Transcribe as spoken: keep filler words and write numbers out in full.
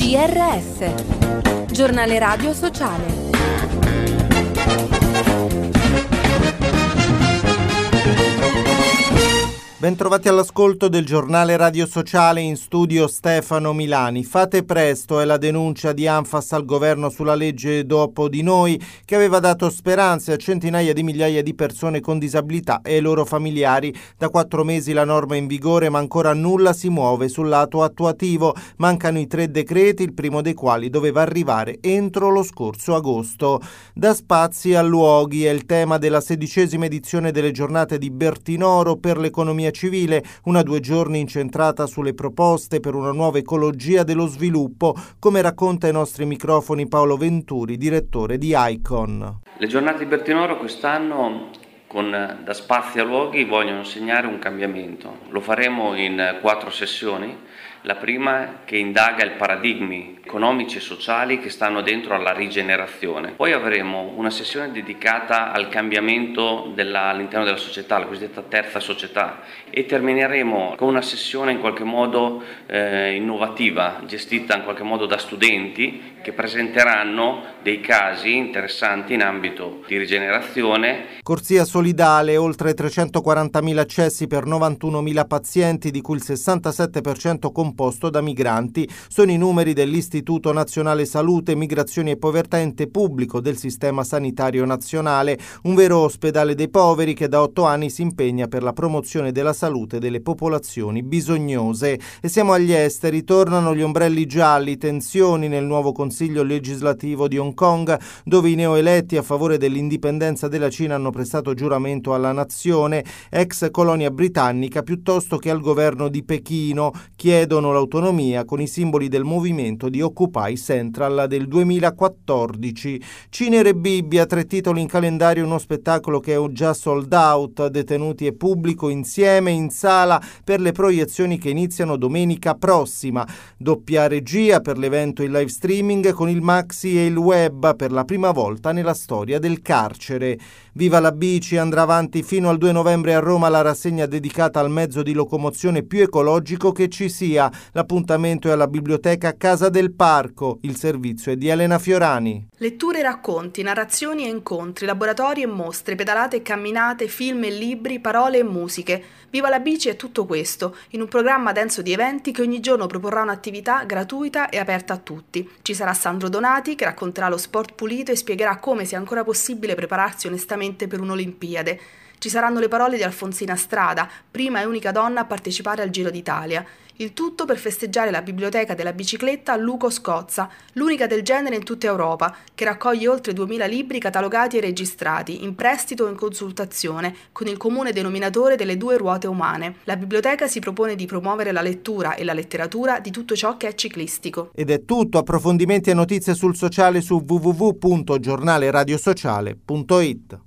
G R S, Giornale Radio Sociale. Bentrovati all'ascolto del Giornale Radio Sociale, in studio Stefano Milani. Fate presto è la denuncia di Anfas al governo sulla legge Dopo di Noi, che aveva dato speranze a centinaia di migliaia di persone con disabilità e ai loro familiari. Da quattro mesi la norma è in vigore, ma ancora nulla si muove sul lato attuativo. Mancano i tre decreti, il primo dei quali doveva arrivare entro lo scorso agosto. Da spazi a luoghi è il tema della sedicesima edizione delle giornate di Bertinoro per l'economia civile, una due giorni incentrata sulle proposte per una nuova ecologia dello sviluppo, come racconta ai nostri microfoni Paolo Venturi, direttore di Icon. Le giornate di Bertinoro quest'anno, con Da Spazi a Luoghi, vogliono segnare un cambiamento. Lo faremo in quattro sessioni. La prima che indaga i paradigmi economici e sociali che stanno dentro alla rigenerazione. Poi avremo una sessione dedicata al cambiamento della, all'interno della società, la cosiddetta terza società, e termineremo con una sessione in qualche modo eh, innovativa, gestita in qualche modo da studenti che presenteranno dei casi interessanti in ambito di rigenerazione. Corsia solidale, oltre trecentoquarantamila accessi per novantunomila pazienti, di cui il sessantasette per cento composto da migranti. Sono i numeri dell'Istituto Nazionale Salute, Migrazioni e Povertà, ente pubblico del Sistema Sanitario Nazionale, un vero ospedale dei poveri che da otto anni si impegna per la promozione della salute delle popolazioni bisognose. E siamo agli esteri, tornano gli ombrelli gialli, tensioni nel nuovo Consiglio legislativo di Hong Kong, dove i neoeletti a favore dell'indipendenza della Cina hanno prestato giuramento alla nazione, ex colonia britannica, piuttosto che al governo di Pechino. Chiedono l'autonomia con i simboli del movimento di Occupy Central del duemilaquattordici. Cinere Bibbia, tre titoli in calendario, uno spettacolo che è già sold out, detenuti e pubblico insieme in sala per le proiezioni che iniziano domenica prossima. Doppia regia per l'evento in live streaming con il Maxi e il web per la prima volta nella storia del carcere. Viva la bici, andrà avanti fino al due novembre a Roma la rassegna dedicata al mezzo di locomozione più ecologico che ci sia. L'appuntamento è alla biblioteca Casa del Parco. Il servizio è di Elena Fiorani. Letture, racconti, narrazioni e incontri, laboratori e mostre, pedalate e camminate, film e libri, parole e musiche. Viva la bici è tutto questo, in un programma denso di eventi che ogni giorno proporrà un'attività gratuita e aperta a tutti. Ci sarà Sandro Donati che racconterà lo sport pulito e spiegherà come sia ancora possibile prepararsi onestamente per un'Olimpiade. Ci saranno le parole di Alfonsina Strada, prima e unica donna a partecipare al Giro d'Italia. Il tutto per festeggiare la biblioteca della bicicletta Luco Scozza, l'unica del genere in tutta Europa, che raccoglie oltre duemila libri catalogati e registrati, in prestito o in consultazione, con il comune denominatore delle due ruote umane. La biblioteca si propone di promuovere la lettura e la letteratura di tutto ciò che è ciclistico. Ed è tutto, approfondimenti e notizie sul sociale su w w w punto giornale radio sociale punto i t.